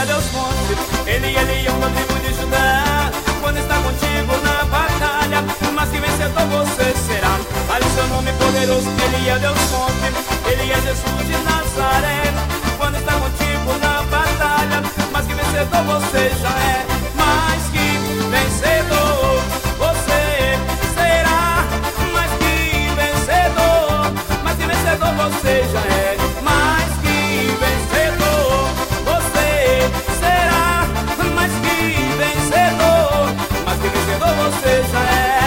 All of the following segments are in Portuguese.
Deus forte, Ele é leão da tribo de Judá. Quando está contigo na batalha, mas que vencedor você será. Fale o seu nome poderoso, Ele é Deus forte, Ele é Jesus de Nazaré. Quando está contigo na batalha, mas que vencedor você já é. Mais que vencedor você será. Mais que vencedor, mais que vencedor você já é. Mais que vencedor você será. Mais que vencedor, mais que vencedor você já é.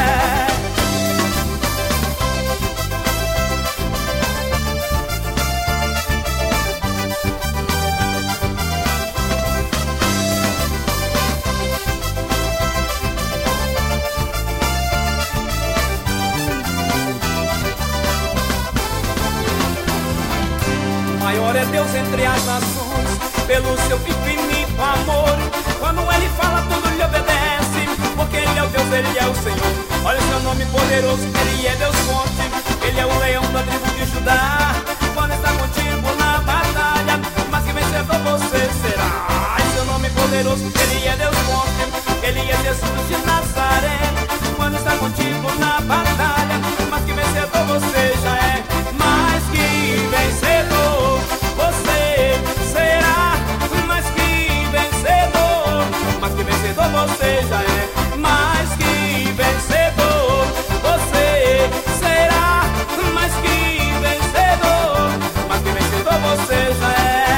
Maior é Deus entre as nações, pelo seu infinito amor. Quando Ele fala, tudo lhe obedece, porque Ele é o Deus, Ele é o Senhor. Olha o seu nome poderoso, Ele é Deus forte, Ele é o leão da tribo de Judá. Quando está contigo na batalha, mas que vencedor você será. Olha o seu nome poderoso, Ele é Deus forte, Ele é Jesus de Nazaré. Quando está contigo na batalha, mas que vencedor você já é. Mais que vencedor você será. Mais que vencedor, mais que vencedor você já é. Mais que vencedor você será. Mais que vencedor, mais que vencedor você já é.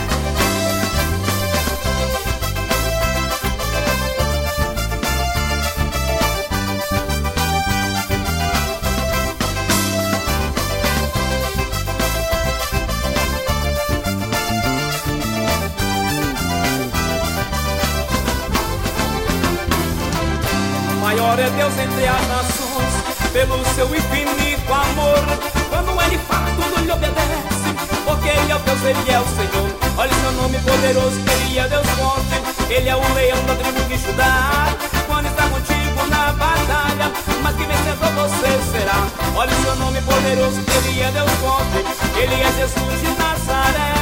Maior é Deus entre as nações, pelo seu infinito amor. Quando Ele fala, tudo lhe obedece, porque Ele é o Deus, Ele é o Senhor. Olha o seu nome poderoso, Ele é Deus forte, Ele é o leão da tribo de Judá. Quando está contigo na batalha, mas que vencedor você será. Olha o seu nome poderoso, Ele é Deus forte, Ele é Jesus de Nazaré.